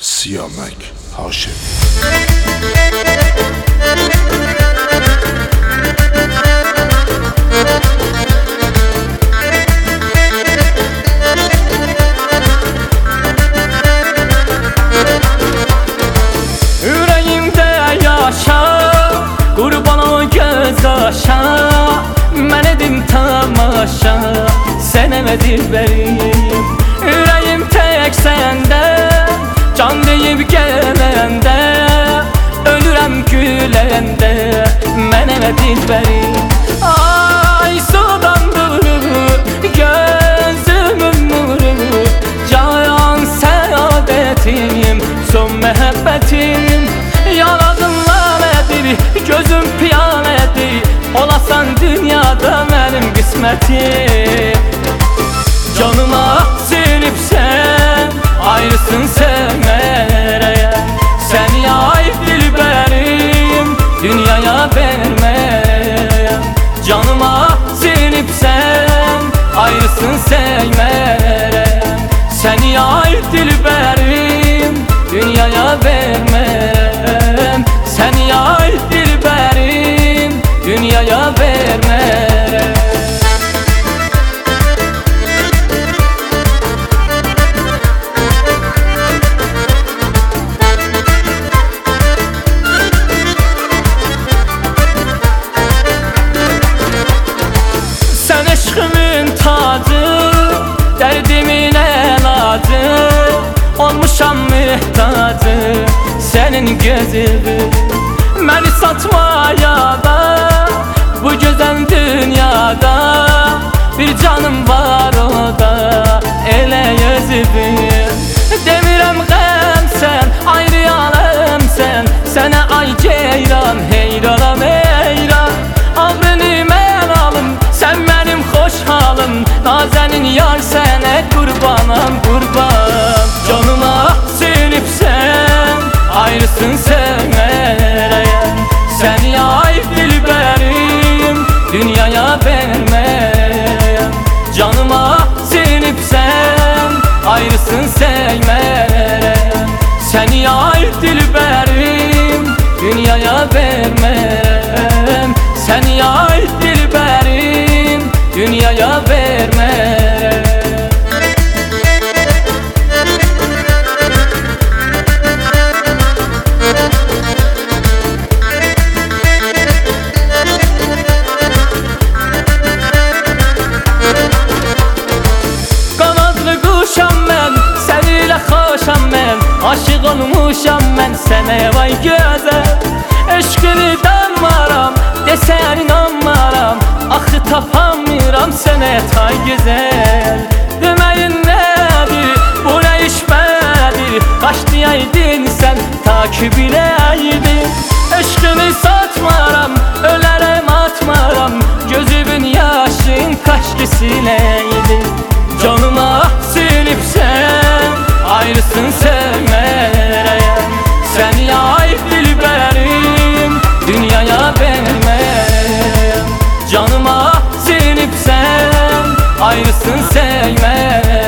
Siyamek Haşim. Yüreğimde yaşa, kurban o göz aşa. Ben edim tamaşa, sen emedir benim. Yüreğim tek sende, can deyip gelende. Ölürəm güləndə, mən emedir benim. Ay sudan durur, gözümün nuru. Cayan səadətim, son məhəbbətim. Yaradın lalədir, gözüm piyalədir. Olasan dünyada mənim qismətim. Canıma sinibsən, ayrısın sevmərəyəm. Səni ay dilbərim, dünyaya verməyəm. Canıma sinibsən, ayrısın sevmərəyəm. Səni ay dilbərim, dünyaya verməyəm. Səni ay dilbərim, dünyaya verməyəm. Sən eşqimin tacı, dərdimin əlacı. Olmuşam mühtacı, sənin gözünü. Məni satmaya da, bu gözəl dünyada. Bir canım var o da, elə özümün. Demirəm qəm sən, ayrı aləm sən. Sənə ay ceyran, heyranam heyran. Ağrını mən alım, sən mənim xoş halım. Nazənin yar sənə qurbanam qurban. Canıma sinibsən, ayrısın sevmərəyəm. Səni ay dilbərim, dünyaya verməyəm. Canıma sinibsən, ayrısın sevmərəyəm. Səni ay dilbərim, dünyaya verməyəm. Səni ay dilbərim, dünyaya verməyəm. Qanadlı quşam mən, səninlə xoşam mən. Aşıq olmuşam mən sənə vay gözəl. Eşqini danmaram, desən inanmaram. Axı tapamıram sənə tay gözəl. Deməyin nədir, bu nə iş mədir? Başlayaydın sən, ta ki biləydin. Eşqini satmaram, ölərəm atmaram. Gözümün yaşın kaşkı siləydin. Canıma sinibsən, ayrısın sevmərəyəm. Səni ay dilbərim, dünyaya verməyəm. Canıma sinibsən, ayrısın sevmərəyəm.